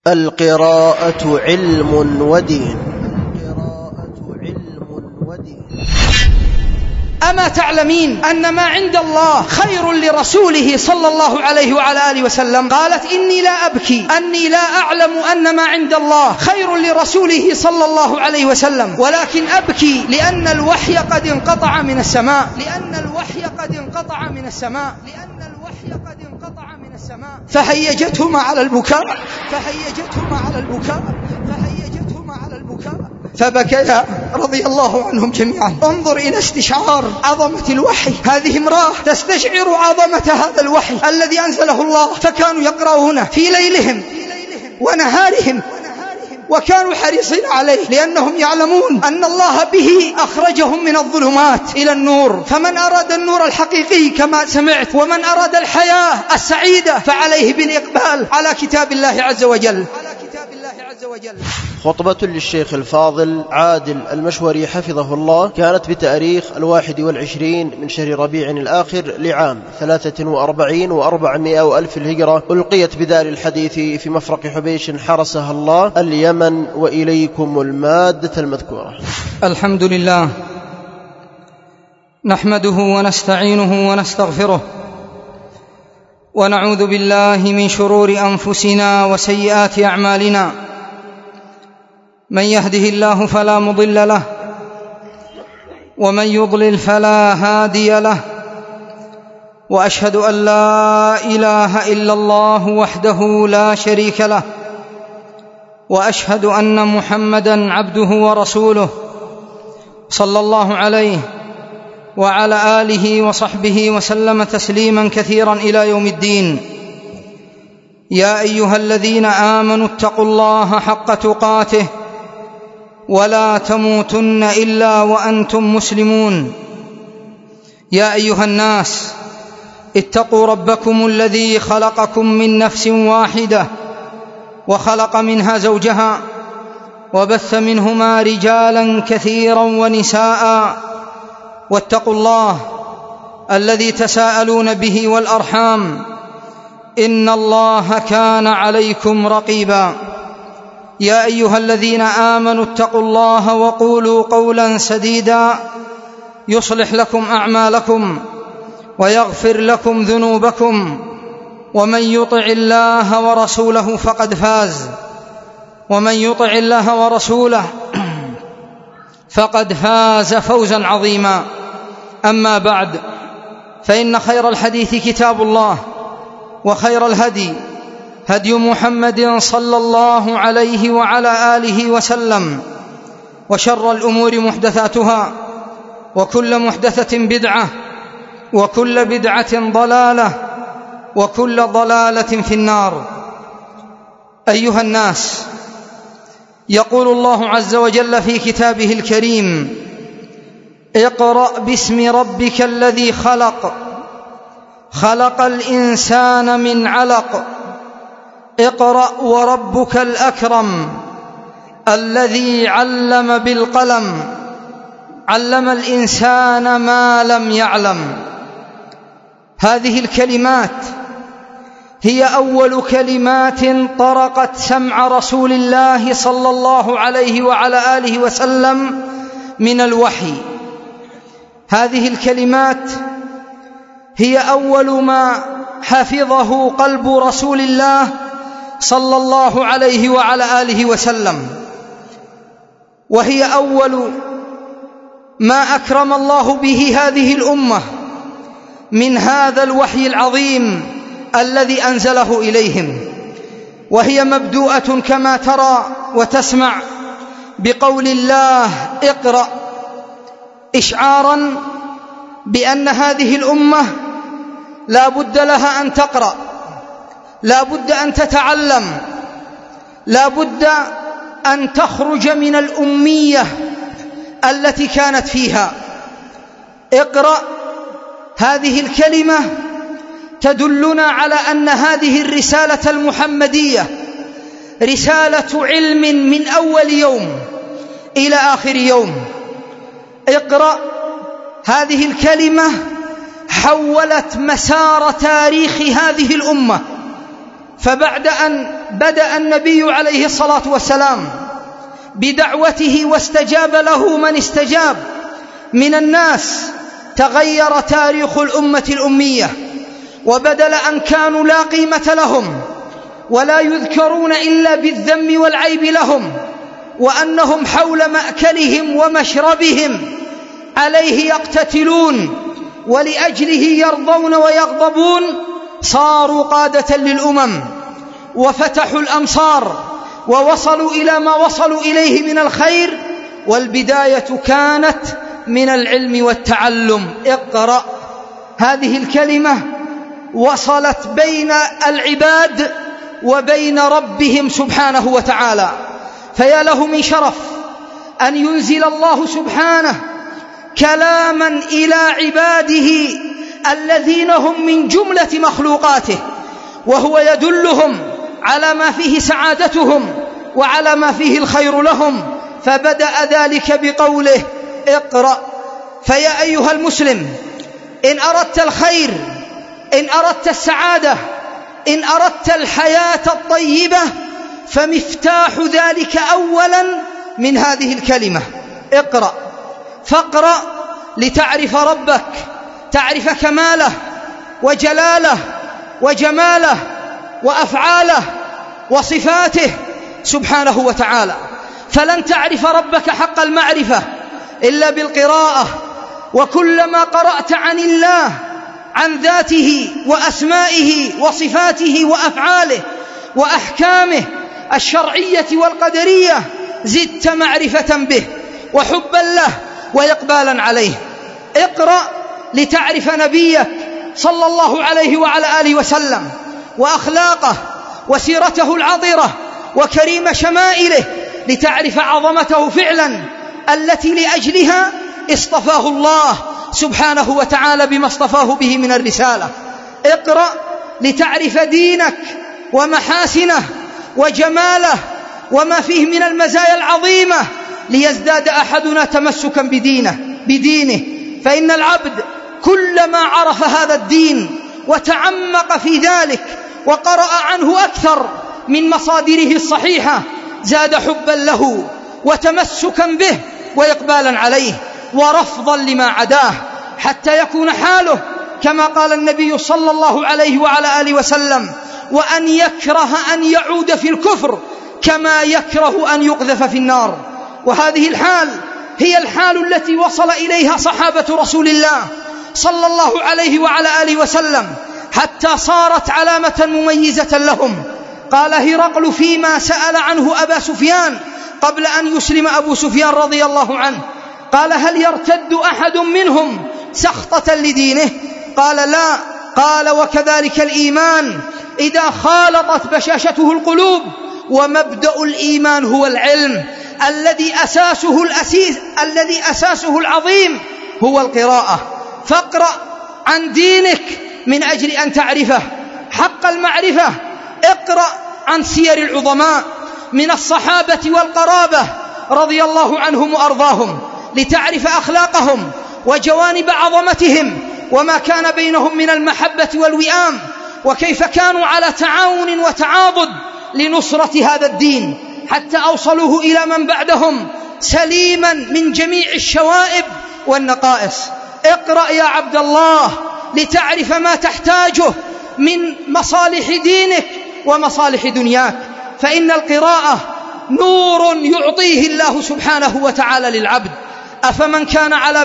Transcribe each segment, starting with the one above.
القراءة علم ودين. أما تعلمين أن ما عند الله خير لرسوله صلى الله عليه وعلى آله وسلم؟ قالت إني لا أبكي أني لا أعلم أن ما عند الله خير لرسوله صلى الله عليه وسلم، ولكن أبكي لأن الوحي قد انقطع من السماء، فهيجتهما على البكاء فبكيا رضي الله عنهم جميعا. انظر إلى استشعار عظمة الوحي. هذه امرأة تستشعر عظمة هذا الوحي الذي أنزله الله، فكانوا يقرؤونه في ليلهم ونهارهم، وكانوا حريصين عليه لأنهم يعلمون أن الله به أخرجهم من الظلمات إلى النور. فمن أراد النور الحقيقي كما سمعت، ومن أراد الحياة السعيدة، فعليه بالإقبال على كتاب الله عز وجل. خطبة للشيخ الفاضل عادل المشوري حفظه الله، كانت بتاريخ 21 من شهر ربيع الآخر لعام 43 و400 وألف الهجرة، ألقيت بدار الحديث في مفرق حبيش حرسها الله اليمن، وإليكم المادة المذكورة. الحمد لله نحمده ونستعينه ونستغفره، ونعوذ بالله من شرور أنفسنا وسيئات أعمالنا. من يهده الله فلا مضل له، ومن يضلل فلا هادي له، وأشهد أن لا إله إلا الله وحده لا شريك له، وأشهد أن محمدًا عبده ورسوله صلى الله عليه وعلى آله وصحبه وسلم تسليما كثيرا إلى يوم الدين. يا أيها الذين آمنوا اتقوا الله حق تقاته ولا تموتن إلا وأنتم مسلمون. يا أيها الناس اتقوا ربكم الذي خلقكم من نفس واحدة، وخلق منها زوجها، وبث منهما رجالا كثيرا ونساء، واتقوا الله الذي تساءلون به والأرحام، إن الله كان عليكم رقيبا. يا أيها الذين آمنوا اتقوا الله وقولوا قولا سديدا يصلح لكم أعمالكم ويغفر لكم ذنوبكم، ومن يطع الله ورسوله فقد فاز، ومن يطع الله ورسوله فقد فاز فوزا عظيما. أما بعد، فإن خير الحديث كتاب الله، وخير الهدي هدي محمد صلى الله عليه وعلى آله وسلم، وشر الأمور محدثاتها، وكل محدثة بدعة، وكل بدعة ضلالة، وكل ضلالة في النار. أيها الناس، يقول الله عز وجل في كتابه الكريم: اقرأ باسم ربك الذي خلق، خلق الإنسان من علق، اقرأ وربك الأكرم الذي علم بالقلم، علم الإنسان ما لم يعلم. هذه الكلمات هي أول كلمات طرقت سمع رسول الله صلى الله عليه وعلى آله وسلم من الوحي. هذه الكلمات هي أول ما حفظه قلب رسول الله صلى الله عليه وعلى آله وسلم، وهي أول ما أكرم الله به هذه الأمة من هذا الوحي العظيم الذي أنزله إليهم. وهي مبدوءة كما ترى وتسمع بقول الله: اقرأ، إشعارا بأن هذه الأمة لا بد لها أن تقرأ، لا بد أن تتعلم، لا بد أن تخرج من الأمية التي كانت فيها. اقرأ، هذه الكلمة تدلنا على أن هذه الرسالة المحمدية رسالة علم من أول يوم إلى آخر يوم. اقرأ، هذه الكلمة حولت مسار تاريخ هذه الأمة، فبعد أن بدأ النبي عليه الصلاة والسلام بدعوته واستجاب له من استجاب من الناس، تغير تاريخ الأمة الأمية، وبدل أن كانوا لا قيمة لهم ولا يذكرون إلا بالذم والعيب لهم، وأنهم حول مأكلهم ومشربهم عليه يقتتلون ولأجله يرضون ويغضبون، صاروا قادة للأمم وفتحوا الأمصار ووصلوا إلى ما وصلوا إليه من الخير، والبداية كانت من العلم والتعلم. اقرأ، هذه الكلمة وصلت بين العباد وبين ربهم سبحانه وتعالى، فيا له من شرف أن ينزل الله سبحانه كلاما إلى عباده الذين هم من جملة مخلوقاته، وهو يدلهم على ما فيه سعادتهم وعلى ما فيه الخير لهم، فبدأ ذلك بقوله اقرأ. فيا أيها المسلم، إن أردت الخير، إن أردت السعادة، إن أردت الحياة الطيبة، فمفتاح ذلك أولا من هذه الكلمة اقرأ. فاقرأ لتعرف ربك، تعرف كماله وجلاله وجماله وأفعاله وصفاته سبحانه وتعالى، فلن تعرف ربك حق المعرفة إلا بالقراءة، وكلما قرأت عن الله، عن ذاته وأسمائه وصفاته وأفعاله وأحكامه الشرعية والقدرية، زدت معرفة به وحبا له وإقبالا عليه. اقرأ لتعرف نبيك صلى الله عليه وعلى آله وسلم وأخلاقه وسيرته العطرة وكريم شمائله، لتعرف عظمته فعلا التي لأجلها اصطفاه الله سبحانه وتعالى بما اصطفاه به من الرسالة. اقرأ لتعرف دينك ومحاسنه وجماله وما فيه من المزايا العظيمة، ليزداد أحدنا تمسكا بدينه، فإن العبد كلما عرف هذا الدين وتعمق في ذلك وقرأ عنه أكثر من مصادره الصحيحة، زاد حبا له وتمسكا به وإقبالا عليه ورفضا لما عداه، حتى يكون حاله كما قال النبي صلى الله عليه وعلى آله وسلم: وأن يكره أن يعود في الكفر كما يكره أن يقذف في النار. وهذه الحال هي الحال التي وصل إليها صحابة رسول الله صلى الله عليه وعلى آله وسلم، حتى صارت علامة مميزة لهم. قال هرقل فيما سأل عنه أبا سفيان قبل أن يسلم أبو سفيان رضي الله عنه، قال: هل يرتد أحد منهم سخطة لدينه؟ قال: لا. قال: وكذلك الإيمان إذا خالطت بشاشته القلوب. ومبدأ الإيمان هو العلم الذي أساسه العظيم هو القراءة. فاقرأ عن دينك من أجل أن تعرفه حق المعرفة. اقرأ عن سير العظماء من الصحابة والقرابة رضي الله عنهم وأرضاهم، لتعرف أخلاقهم وجوانب عظمتهم وما كان بينهم من المحبة والوئام، وكيف كانوا على تعاون وتعاضد لنصرة هذا الدين، حتى أوصلوه إلى من بعدهم سليما من جميع الشوائب والنقائص. اقرأ يا عبد الله لتعرف ما تحتاجه من مصالح دينك ومصالح دنياك، فإن القراءة نور يعطيه الله سبحانه وتعالى للعبد. أفمن كان على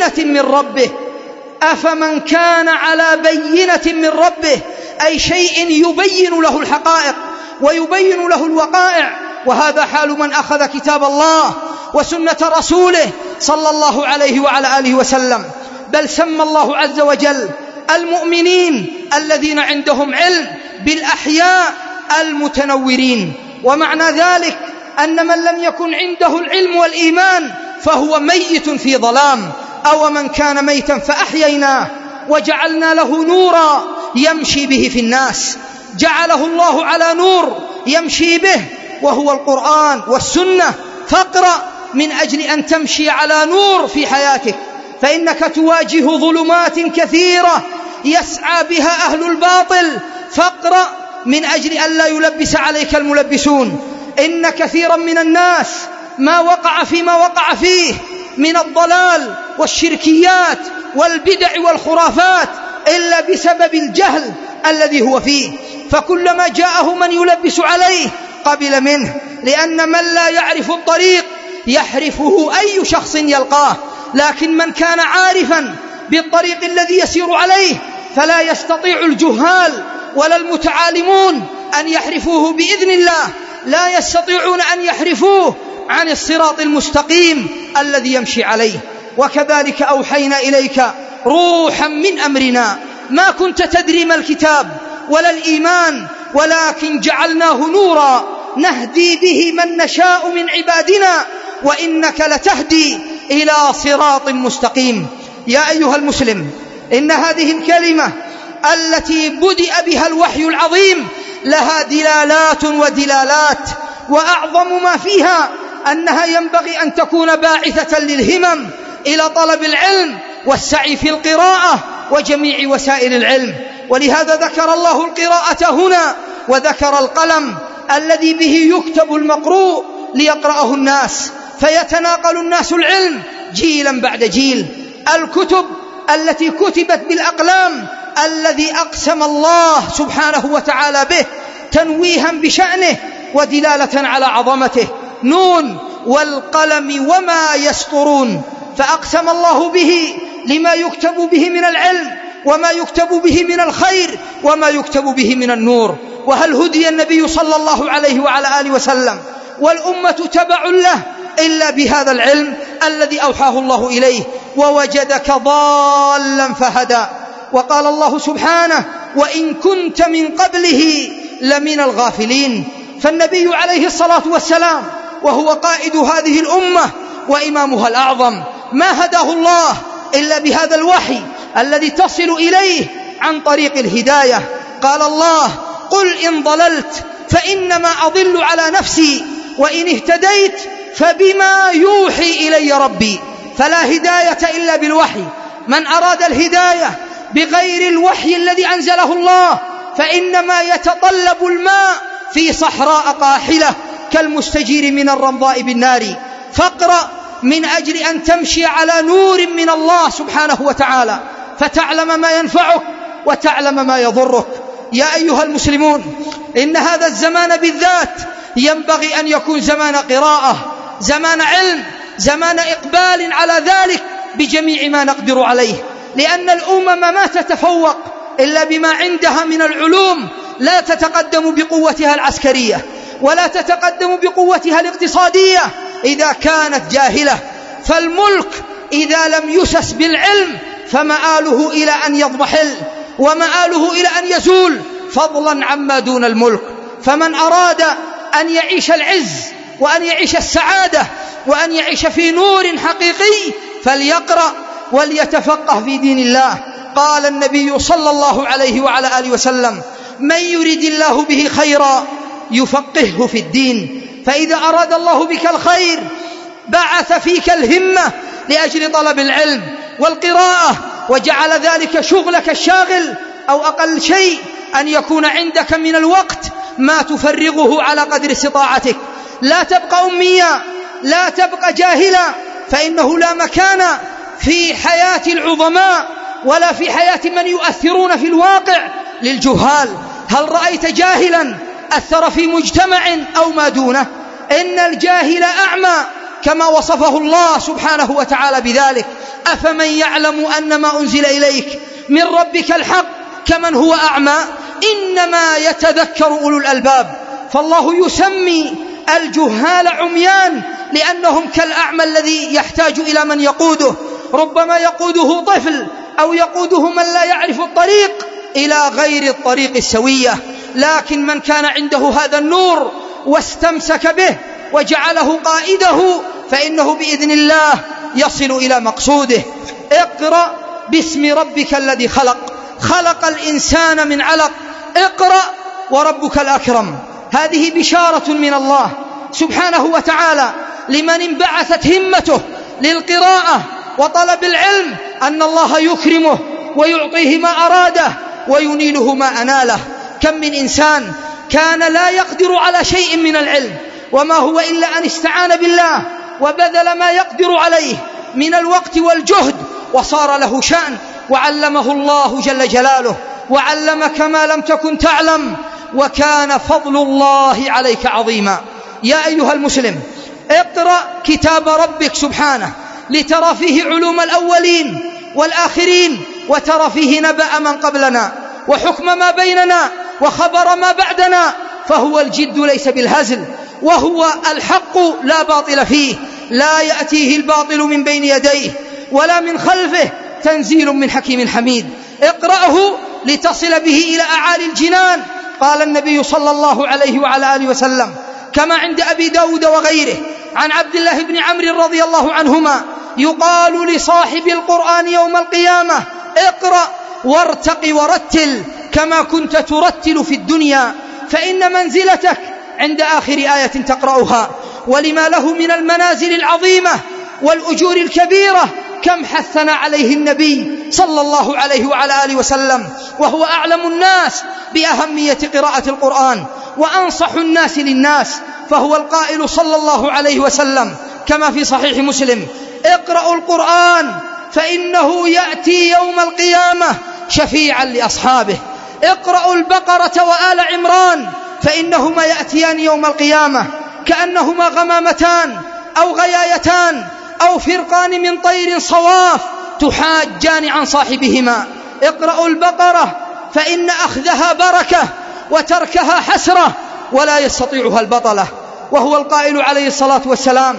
بينة من ربه أي شيء يبين له الحقائق ويبين له الوقائع، وهذا حال من أخذ كتاب الله وسنة رسوله صلى الله عليه وعلى آله وسلم. بل سمى الله عز وجل المؤمنين الذين عندهم علم بالأحياء المتنورين، ومعنى ذلك أن من لم يكن عنده العلم والإيمان فهو ميت في ظلام. أو من كان ميتا فأحييناه وجعلنا له نورا يمشي به في الناس. جعله الله على نور يمشي به وهو القرآن والسنة. فاقرأ من أجل أن تمشي على نور في حياتك، فإنك تواجه ظلمات كثيرة يسعى بها أهل الباطل. فاقرأ من أجل أن لا يلبس عليك الملبسون. إن كثيرا من الناس ما وقع فيما وقع فيه من الضلال والشركيات والبدع والخرافات إلا بسبب الجهل الذي هو فيه، فكلما جاءه من يلبس عليه قبل منه، لأن من لا يعرف الطريق يحرفه أي شخص يلقاه، لكن من كان عارفا بالطريق الذي يسير عليه فلا يستطيع الجهال ولا المتعالمون أن يحرفوه بإذن الله، لا يستطيعون أن يحرفوه عن الصراط المستقيم الذي يمشي عليه. وكذلك أوحينا إليك روحا من أمرنا ما كنت تدري ما الكتاب ولا الإيمان ولكن جعلناه نورا نهدي به من نشاء من عبادنا وإنك لتهدي إلى صراط مستقيم. يا أيها المسلم، إن هذه الكلمة التي بدأ بها الوحي العظيم لها دلالات ودلالات، وأعظم ما فيها أنها ينبغي أن تكون باعثة للهمم إلى طلب العلم والسعي في القراءة وجميع وسائل العلم. ولهذا ذكر الله القراءة هنا، وذكر القلم الذي به يكتب المقروء ليقرأه الناس، فيتناقل الناس العلم جيلا بعد جيل. الكتب التي كتبت بالأقلام الذي أقسم الله سبحانه وتعالى به تنويها بشأنه ودلالة على عظمته، نون والقلم وما يسطرون، فأقسم الله به لما يكتب به من العلم وما يكتب به من الخير وما يكتب به من النور. وهل هدي النبي صلى الله عليه وعلى آله وسلم والأمة تبع له إلا بهذا العلم الذي أوحاه الله إليه؟ ووجدك ضالا فهدى. وقال الله سبحانه: وإن كنت من قبله لمن الغافلين. فالنبي عليه الصلاة والسلام وهو قائد هذه الأمة وإمامها الأعظم ما هداه الله إلا بهذا الوحي الذي تصل إليه عن طريق الهداية. قال الله: قل إن ضللت فإنما أضل على نفسي وإن اهتديت فبما يوحي إلي ربي. فلا هداية إلا بالوحي. من أراد الهداية بغير الوحي الذي أنزله الله فإنما يتطلب الماء في صحراء قاحلة كالمستجير من الرمضاء بالنار. فاقرأ من أجل أن تمشي على نور من الله سبحانه وتعالى، فتعلم ما ينفعك وتعلم ما يضرك. يا أيها المسلمون، إن هذا الزمان بالذات ينبغي أن يكون زمان قراءة، زمان علم، زمان إقبال على ذلك بجميع ما نقدر عليه، لأن الأمم ما تتفوق إلا بما عندها من العلوم، لا تتقدم بقوتها العسكرية ولا تتقدم بقوتها الاقتصادية إذا كانت جاهلة. فالملك إذا لم يسس بالعلم فمآله إلى أن يضمحل ومآله إلى أن يزول، فضلا عما دون الملك. فمن أراد أن يعيش العز وأن يعيش السعادة وأن يعيش في نور حقيقي فليقرأ وليتفقه في دين الله. قال النبي صلى الله عليه وعلى آله وسلم: من يريد الله به خيرا يفقهه في الدين. فإذا أراد الله بك الخير بعث فيك الهمة لأجل طلب العلم والقراءة، وجعل ذلك شغلك الشاغل، أو أقل شيء أن يكون عندك من الوقت ما تفرغه على قدر استطاعتك. لا تبقى أميا، لا تبقى جاهلا، فإنه لا مكان في حياة العظماء ولا في حياة من يؤثرون في الواقع للجهال. هل رأيت جاهلا أثر في مجتمع أو ما دونه؟ إن الجاهل أعمى كما وصفه الله سبحانه وتعالى بذلك. أفمن يعلم أن ما أنزل إليك من ربك الحق كمن هو أعمى؟ إنما يتذكر أولو الألباب. فالله يسمي الجهال عميان لأنهم كالأعمى الذي يحتاج إلى من يقوده، ربما يقوده طفل أو يقوده من لا يعرف الطريق إلى غير الطريق السوية. لكن من كان عنده هذا النور واستمسك به وجعله قائده فإنه بإذن الله يصل إلى مقصوده. اقرأ باسم ربك الذي خلق، خلق الإنسان من علق. اقرأ وربك الأكرم. هذه بشارة من الله سبحانه وتعالى لمن انبعثت همته للقراءة وطلب العلم، أن الله يكرمه ويعطيه ما أراده وينيله ما أناله. كم من إنسان كان لا يقدر على شيء من العلم، وما هو إلا أن استعان بالله وبذل ما يقدر عليه من الوقت والجهد، وصار له شأن، وعلمه الله جل جلاله، وعلمك ما لم تكن تعلم، وكان فضل الله عليك عظيما. يا أيها المسلم، اقرأ كتاب ربك سبحانه لترى فيه علوم الأولين والآخرين، وترى فيه نبأ من قبلنا، وحكم ما بيننا، وخبر ما بعدنا، فهو الجد ليس بالهزل، وهو الحق لا باطل فيه، لا يأتيه الباطل من بين يديه ولا من خلفه، تنزيل من حكيم حميد. اقرأه لتصل به إلى أعالي الجنان. قال النبي صلى الله عليه وعلى آله وسلم كما عند أبي داود وغيره عن عبد الله بن عمرو رضي الله عنهما: يقال لصاحب القرآن يوم القيامة: اقرأ وارتق ورتل كما كنت ترتل في الدنيا، فإن منزلتك عند آخر آية تقرأها. ولما له من المنازل العظيمة والأجور الكبيرة كم حثنا عليه النبي صلى الله عليه وعلى آله وسلم، وهو أعلم الناس بأهمية قراءة القرآن وأنصح الناس للناس، فهو القائل صلى الله عليه وسلم كما في صحيح مسلم: اقرأوا القرآن فإنه يأتي يوم القيامة شفيعا لأصحابه. اقرأوا البقرة وآل عمران فإنهما يأتيان يوم القيامة كأنهما غمامتان أو غيايتان أو فرقان من طير صواف تحاجان عن صاحبهما. اقرأوا البقرة فإن أخذها بركة وتركها حسرة ولا يستطيعها البطلة. وهو القائل عليه الصلاة والسلام: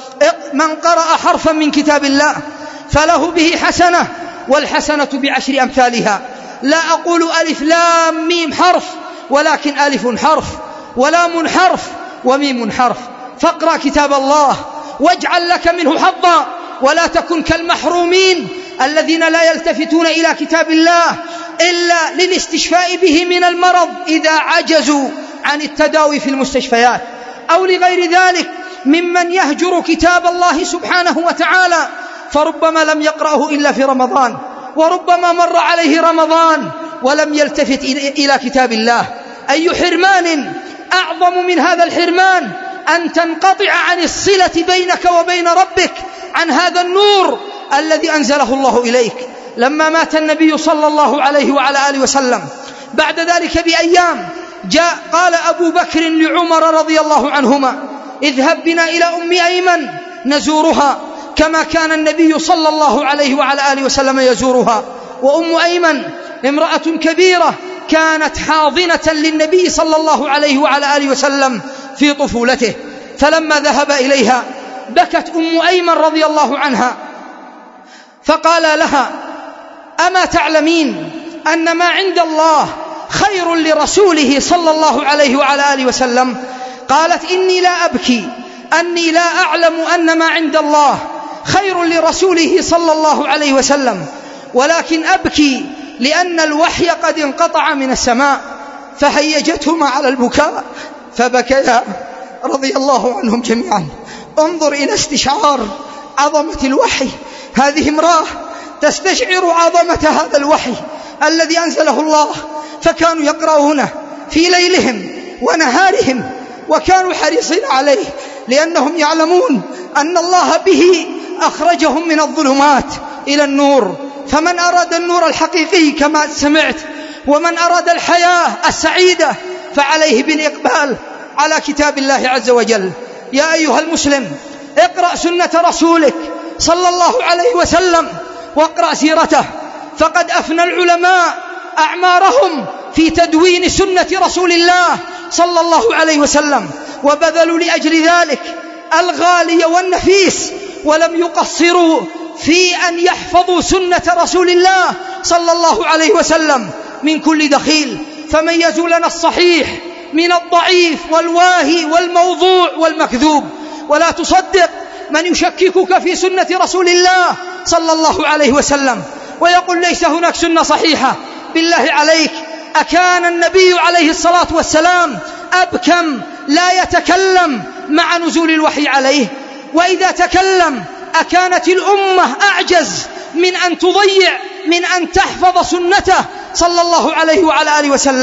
من قرأ حرفا من كتاب الله فله به حسنة، والحسنة بعشر أمثالها. لا أقول ألف لام ميم حرف، ولكن ألف حرف ولام حرف وميم حرف. فاقرأ كتاب الله واجعل لك منه حظا، ولا تكن كالمحرومين الذين لا يلتفتون إلى كتاب الله إلا للاستشفاء به من المرض إذا عجزوا عن التداوي في المستشفيات، أو لغير ذلك ممن يهجر كتاب الله سبحانه وتعالى، فربما لم يقرأه إلا في رمضان، وربما مر عليه رمضان ولم يلتفت إلى كتاب الله. أي حرمان أعظم من هذا الحرمان أن تنقطع عن الصلة بينك وبين ربك عن هذا النور الذي أنزله الله إليك. لما مات النبي صلى الله عليه وعلى آله وسلم بعد ذلك بأيام قال أبو بكر لعمر رضي الله عنهما: اذهب بنا إلى أم أيمن نزورها كما كان النبي صلى الله عليه وعلى آله وسلم يزورها. وأم أيمن امرأة كبيرة كانت حاضنة للنبي صلى الله عليه وعلى آله وسلم في طفولته، فلما ذهب إليها بكت أم أيمن رضي الله عنها، فقال لها: أما تعلمين أن ما عند الله خير لرسوله صلى الله عليه وعلى آله وسلم؟ قالت: إني لا أبكي أني لا أعلم أن ما عند الله خير لرسوله صلى الله عليه وسلم، ولكن أبكي لأن الوحي قد انقطع من السماء. فهيجتهما على البكاء فبكيا رضي الله عنهم جميعا. انظر إلى استشعار عظمة الوحي. هذه امرأة تستشعر عظمة هذا الوحي الذي أنزله الله، فكانوا يقرؤونه في ليلهم ونهارهم، وكانوا حريصين عليه لأنهم يعلمون أن الله به أخرجهم من الظلمات إلى النور. فمن أراد النور الحقيقي كما سمعت، ومن أراد الحياة السعيدة، فعليه بالإقبال على كتاب الله عز وجل. يا أيها المسلم، اقرأ سنة رسولك صلى الله عليه وسلم واقرأ سيرته، فقد أفنى العلماء أعمارهم في تدوين سنة رسول الله صلى الله عليه وسلم، وبذلوا لأجل ذلك الغالي والنفيس، ولم يقصروا في أن يحفظوا سنة رسول الله صلى الله عليه وسلم من كل دخيل، فميزوا لنا الصحيح من الضعيف والواهي والموضوع والمكذوب. ولا تصدق من يشككك في سنة رسول الله صلى الله عليه وسلم ويقول ليس هناك سنة صحيحة. بالله عليك، أكان النبي عليه الصلاة والسلام أبكم لا يتكلم مع نزول الوحي عليه؟ وإذا تكلم أكانت الأمة أعجز من أن تضيع من أن تحفظ سنته صلى الله عليه وعلى آله وسلم؟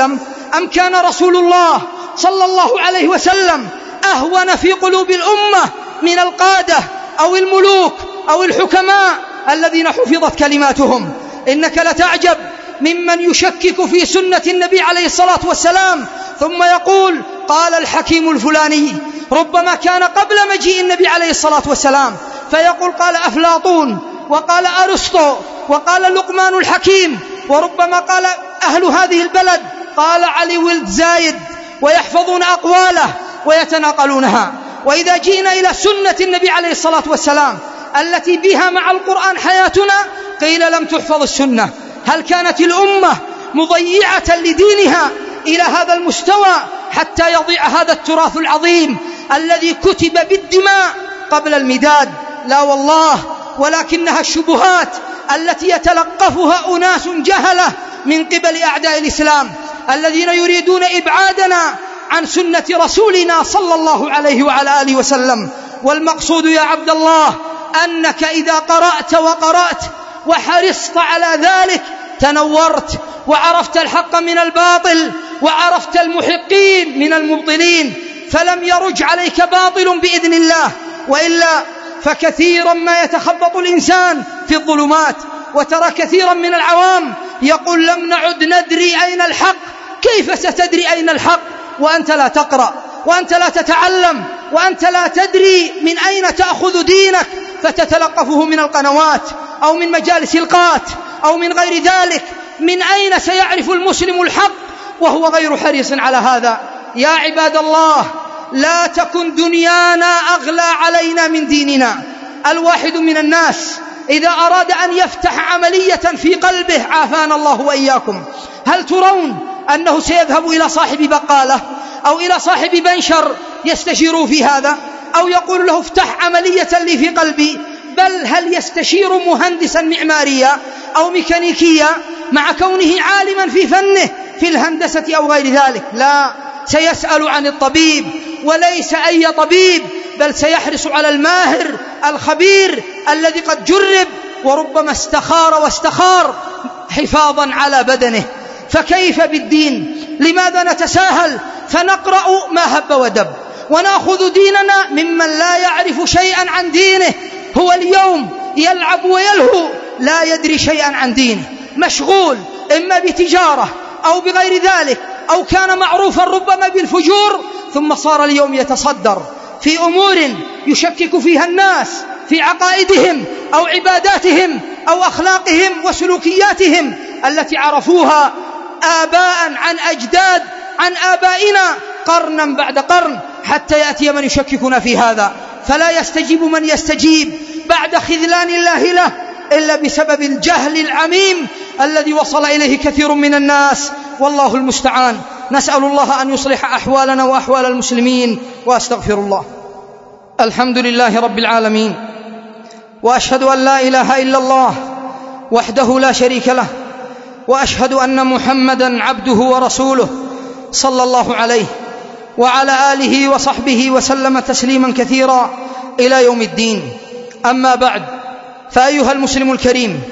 أم كان رسول الله صلى الله عليه وسلم أهون في قلوب الأمة من القادة أو الملوك أو الحكماء الذين حفظت كلماتهم؟ إنك لتعجب ممن يشكك في سنة النبي عليه الصلاة والسلام ثم يقول قال الحكيم الفلاني، ربما كان قبل مجيء النبي عليه الصلاة والسلام، فيقول قال أفلاطون وقال أرسطو وقال لقمان الحكيم، وربما قال أهل هذه البلد قال علي ولد زايد، ويحفظون أقواله ويتناقلونها. وإذا جئنا إلى سنة النبي عليه الصلاة والسلام التي بها مع القرآن حياتنا قيل لم تحفظ السنة. هل كانت الأمة مضيعة لدينها إلى هذا المستوى حتى يضيع هذا التراث العظيم الذي كتب بالدماء قبل المداد؟ لا والله، ولكنها الشبهات التي يتلقفها أناس جهلة من قبل أعداء الإسلام الذين يريدون إبعادنا عن سنة رسولنا صلى الله عليه وعلى آله وسلم. والمقصود يا عبد الله أنك إذا قرأت وقرأت وحرصت على ذلك تنورت وعرفت الحق من الباطل وعرفت المحقين من المبطلين، فلم يرج عليك باطل بإذن الله. وإلا فكثيرا ما يتخبط الإنسان في الظلمات، وترى كثيرا من العوام يقول لم نعد ندري أين الحق. كيف ستدري أين الحق وأنت لا تقرأ وأنت لا تتعلم وأنت لا تدري من أين تأخذ دينك فتتلقفه من القنوات أو من مجالس القات أو من غير ذلك؟ من أين سيعرف المسلم الحق وهو غير حريص على هذا؟ يا عباد الله، لا تكن دنيانا أغلى علينا من ديننا. الواحد من الناس إذا أراد أن يفتح عملية في قلبه عافانا الله وإياكم، هل ترون أنه سيذهب إلى صاحب بقالة أو إلى صاحب بنشر يستشير في هذا، أو يقول له افتح عملية لي في قلبي؟ بل هل يستشير مهندسا معماريا أو ميكانيكيا مع كونه عالما في فنه في الهندسة أو غير ذلك؟ لا، سيسأل عن الطبيب، وليس أي طبيب، بل سيحرص على الماهر الخبير الذي قد جرب وربما استخار واستخار حفاظا على بدنه. فكيف بالدين؟ لماذا نتساهل فنقرأ ما هب ودب ونأخذ ديننا ممن لا يعرف شيئا عن دينه؟ هو اليوم يلعب ويلهو لا يدري شيئا عن دينه، مشغول إما بتجارة أو بغير ذلك، أو كان معروفا ربما بالفجور، ثم صار اليوم يتصدر في أمور يشكك فيها الناس في عقائدهم أو عباداتهم أو أخلاقهم وسلوكياتهم التي عرفوها آباء عن أجداد عن آبائنا قرنا بعد قرن، حتى يأتي من يشككنا في هذا. فلا يستجيب من يستجيب بعد خذلان الله له إلا بسبب الجهل العميم الذي وصل إليه كثير من الناس، والله المستعان. نسأل الله أن يصلح أحوالنا وأحوال المسلمين، وأستغفر الله. الحمد لله رب العالمين، وأشهد أن لا إله إلا الله وحده لا شريك له، وأشهد أن محمدا عبده ورسوله صلى الله عليه وعلى آله وصحبه وسلم تسليما كثيرا إلى يوم الدين. أما بعد، فأيها المسلم الكريم،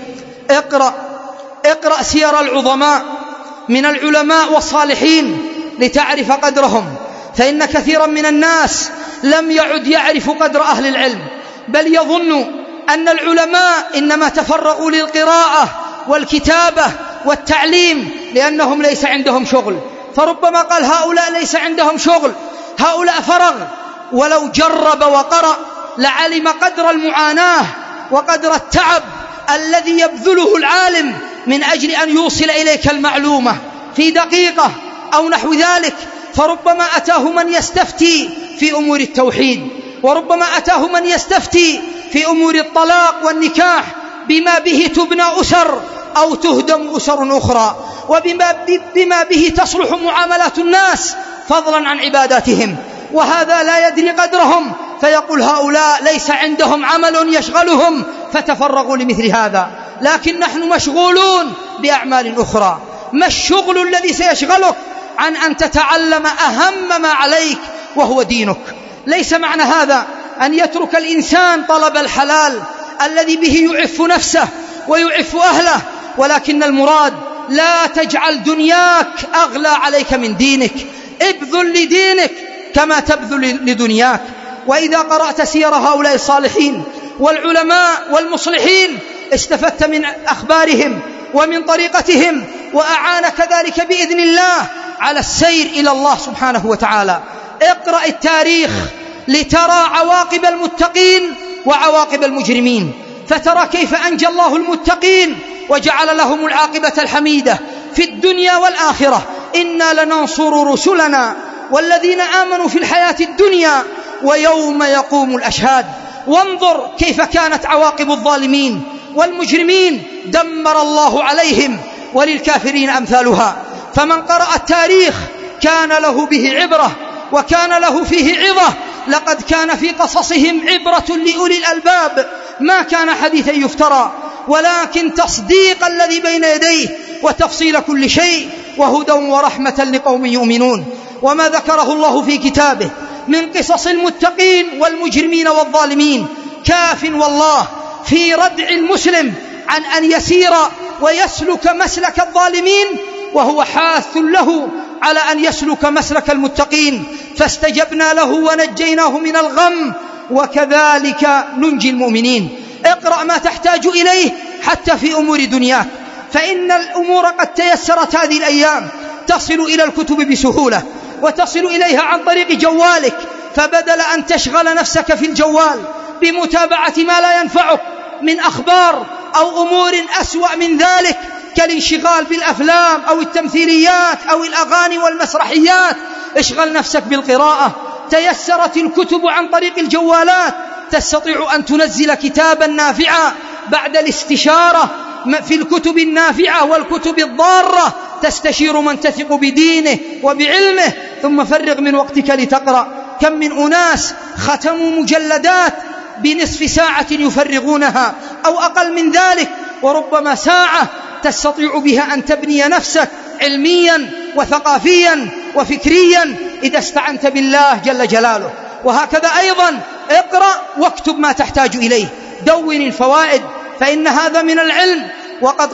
اقرأ سير العظماء من العلماء والصالحين لتعرف قدرهم، فإن كثيرا من الناس لم يعد يعرف قدر أهل العلم، بل يظن أن العلماء إنما تفرغوا للقراءة والكتابة والتعليم لأنهم ليس عندهم شغل. فربما قال هؤلاء ليس عندهم شغل، هؤلاء فرغ، ولو جرب وقرأ لعلم قدر المعاناة وقدر التعب الذي يبذله العالم من أجل أن يوصل إليك المعلومة في دقيقة أو نحو ذلك. فربما أتاه من يستفتي في أمور التوحيد، وربما أتاه من يستفتي في أمور الطلاق والنكاح بما به تبنى أسر أو تهدم أسر أخرى، وبما به تصلح معاملات الناس فضلا عن عباداتهم، وهذا لا يدري قدرهم، فيقول هؤلاء ليس عندهم عمل يشغلهم فتفرغوا لمثل هذا. لكن نحن مشغولون بأعمال أخرى. ما الشغل الذي سيشغلك عن أن تتعلم أهم ما عليك وهو دينك؟ ليس معنى هذا أن يترك الإنسان طلب الحلال الذي به يعف نفسه ويعف أهله، ولكن المراد لا تجعل دنياك أغلى عليك من دينك، ابذل لدينك كما تبذل لدنياك. وإذا قرأت سير هؤلاء الصالحين والعلماء والمصلحين استفدت من أخبارهم ومن طريقتهم، وأعانك ذلك بإذن الله على السير إلى الله سبحانه وتعالى. اقرأ التاريخ لترى عواقب المتقين وعواقب المجرمين، فترى كيف أنجى الله المتقين وجعل لهم العاقبة الحميدة في الدنيا والآخرة. إنا لننصر رسلنا والذين آمنوا في الحياة الدنيا ويوم يقوم الأشهاد. وانظر كيف كانت عواقب الظالمين والمجرمين، دمر الله عليهم، وللكافرين أمثالها. فمن قرأ التاريخ كان له به عبرة وكان له فيه عظة. لقد كان في قصصهم عبرة لأولي الألباب، ما كان حديثا يفترى، ولكن تصديق الذي بين يديه وتفصيل كل شيء، وهدى ورحمة لقوم يؤمنون. وما ذكره الله في كتابه من قصص المتقين والمجرمين والظالمين كاف والله في ردع المسلم عن أن يسير ويسلك مسلك الظالمين، وهو حاث له على أن يسلك مسلك المتقين. فاستجبنا له ونجيناه من الغم، وكذلك ننجي المؤمنين. اقرأ ما تحتاج إليه حتى في أمور دنياك، فإن الأمور قد تيسرت هذه الأيام، تصل إلى الكتب بسهولة وتصل إليها عن طريق جوالك. فبدل أن تشغل نفسك في الجوال بمتابعة ما لا ينفعك من أخبار أو أمور أسوأ من ذلك كالانشغال بالأفلام أو التمثيليات أو الأغاني والمسرحيات، اشغل نفسك بالقراءة. تيسرت الكتب عن طريق الجوالات، تستطيع أن تنزل كتابا نافعا بعد الاستشارة في الكتب النافعة والكتب الضارة، تستشير من تثق بدينه وبعلمه، ثم فرغ من وقتك لتقرأ. كم من أناس ختموا مجلدات بنصف ساعة يفرغونها أو أقل من ذلك، وربما ساعة تستطيع بها أن تبني نفسك علميا وثقافيا وفكريا إذا استعنت بالله جل جلاله. وهكذا أيضا اقرأ واكتب ما تحتاج إليه، دون الفوائد، فإن هذا من العلم. وقد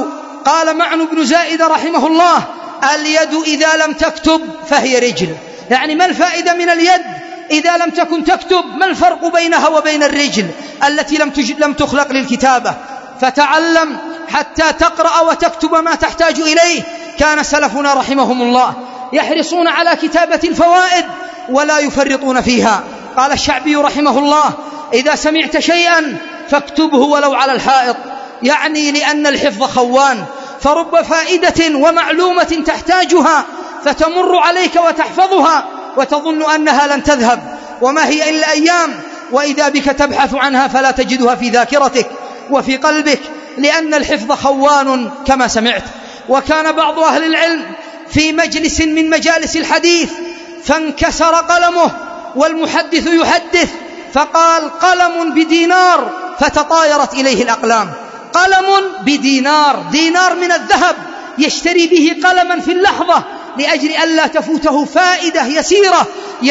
قال معن بن زائدة رحمه الله: اليد إذا لم تكتب فهي رجل. يعني ما الفائدة من اليد إذا لم تكن تكتب؟ ما الفرق بينها وبين الرجل التي لم تخلق للكتابة؟ فتعلم حتى تقرأ وتكتب ما تحتاج إليه. كان سلفنا رحمهم الله يحرصون على كتابة الفوائد ولا يفرطون فيها. قال الشعبي رحمه الله: إذا سمعت شيئا فاكتبه ولو على الحائط، يعني لأن الحفظ خوان، فرب فائدة ومعلومة تحتاجها فتمر عليك وتحفظها وتظن أنها لن تذهب، وما هي إلا أيام، وإذا بك تبحث عنها فلا تجدها في ذاكرتك وفي قلبك، لأن الحفظ خوان كما سمعت. وكان بعض أهل العلم في مجلس من مجالس الحديث فانكسر قلمه والمحدث يحدث، فقال: قلم بدينار، فتطايرت إليه الأقلام. قلم بدينار، دينار من الذهب، يشتري به قلما في اللحظة لأجل ألا تفوته فائدة يسيرة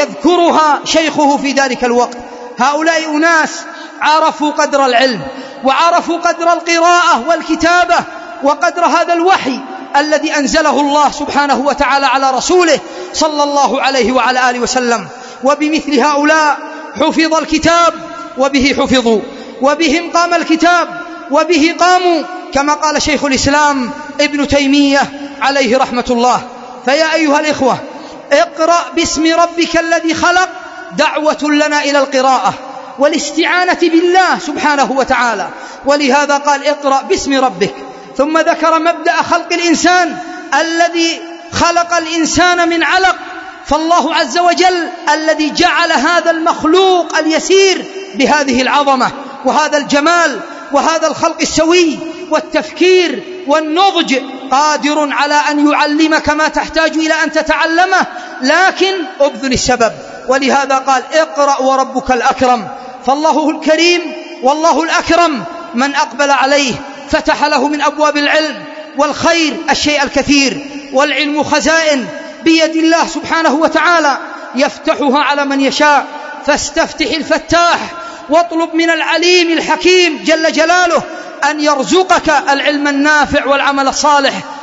يذكرها شيخه في ذلك الوقت. هؤلاء أناس عرفوا قدر العلم وعرفوا قدر القراءة والكتابة وقدر هذا الوحي الذي أنزله الله سبحانه وتعالى على رسوله صلى الله عليه وعلى آله وسلم. وبمثل هؤلاء حفظ الكتاب وبه حفظوا، وبهم قام الكتاب وبه قاموا، كما قال شيخ الإسلام ابن تيمية عليه رحمة الله. فيا أيها الإخوة، اقرأ باسم ربك الذي خلق دعوة لنا إلى القراءة والاستعانة بالله سبحانه وتعالى، ولهذا قال: اقرأ باسم ربك. ثم ذكر مبدأ خلق الإنسان الذي خلق الإنسان من علق، فالله عز وجل الذي جعل هذا المخلوق اليسير بهذه العظمة وهذا الجمال وهذا الخلق السوي والتفكير والنضج، قادر على أن يعلمك ما تحتاج إلى أن تتعلمه، لكن ابذل السبب. ولهذا قال: اقرأ وربك الأكرم. فالله الكريم والله الأكرم من أقبل عليه فتح له من أبواب العلم والخير الشيء الكثير، والعلم خزائن بيد الله سبحانه وتعالى يفتحها على من يشاء. فاستفتح الفتاح واطلب من العليم الحكيم جل جلاله أن يرزقك العلم النافع والعمل الصالح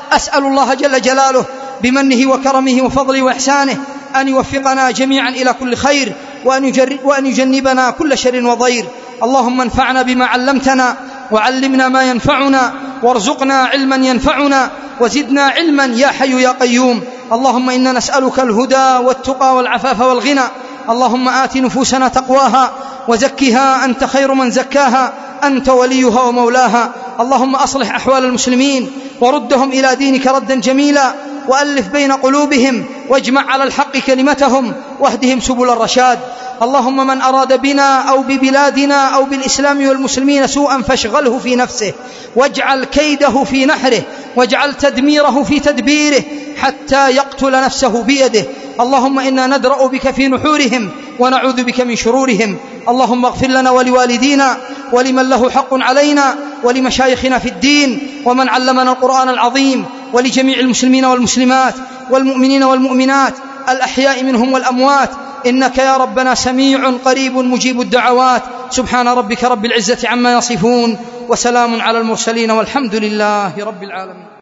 أسأل الله جل جلاله بمنه وكرمه وفضله وإحسانه أن يوفقنا جميعا إلى كل خير وأن يجنبنا كل شر وضير. اللهم انفعنا بما علمتنا وعلمنا ما ينفعنا وارزقنا علما ينفعنا وزدنا علما يا حي يا قيوم. اللهم إنا نسألك الهدى والتقى والعفاف والغنى. اللهم آت نفوسنا تقواها وزكها أنت خير من زكاها أنت وليها ومولاها. اللهم أصلح أحوال المسلمين وردهم إلى دينك ردا جميلا وألف بين قلوبهم واجمع على الحق كلمتهم واهدهم سبل الرشاد. اللهم من أراد بنا أو ببلادنا أو بالإسلام والمسلمين سوءا فاشغله في نفسه واجعل كيده في نحره واجعل تدميره في تدبيره حتى يقتل نفسه بيده. اللهم إنا ندرأ بك في نحورهم ونعوذ بك من شرورهم. اللهم اغفر لنا ولوالدينا ولمن له حق علينا ولمشايخنا في الدين ومن علمنا القرآن العظيم ولجميع المسلمين والمسلمات والمؤمنين والمؤمنات الأحياء منهم والأموات إنك يا ربنا سميع قريب مجيب الدعوات. سبحان ربك رب العزة عما يصفون وسلام على المرسلين والحمد لله رب العالمين.